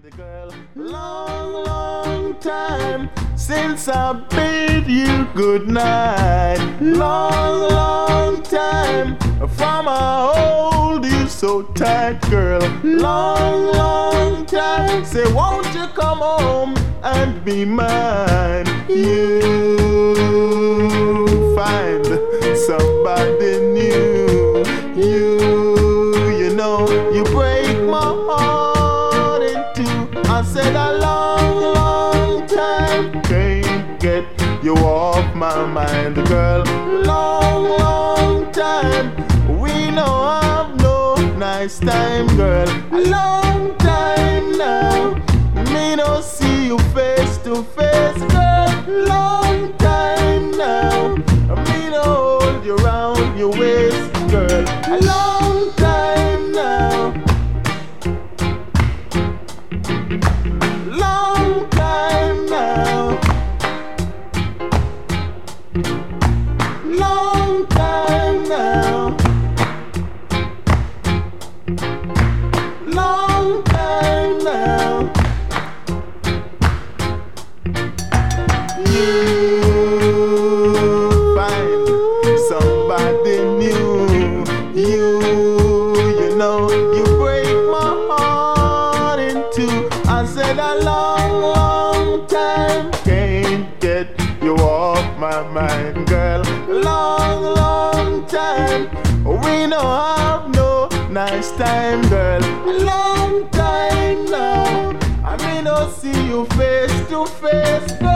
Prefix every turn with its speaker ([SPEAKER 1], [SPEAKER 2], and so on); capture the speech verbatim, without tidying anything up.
[SPEAKER 1] Girl, long, long time since I bid you good night. Long, long time from I hold you so tight, girl. Long, long time. Say, won't you come home and be mine? You find somebody new. You, you know, you break my heart. I said a long, long time can't get you off my mind, girl. Long, long time we know I've no nice time, girl. A long time now me no see you face to face, girl. Long time now me no hold you round your waist, girl. A long time now. Long time now. Long time now. Long time now. You find somebody new. You, you know, you break my heart in two. I said a long, long time can't get you off my mind, girl. Long, long time we no have no nice time, girl. A long time now I may not see you face to face, girl.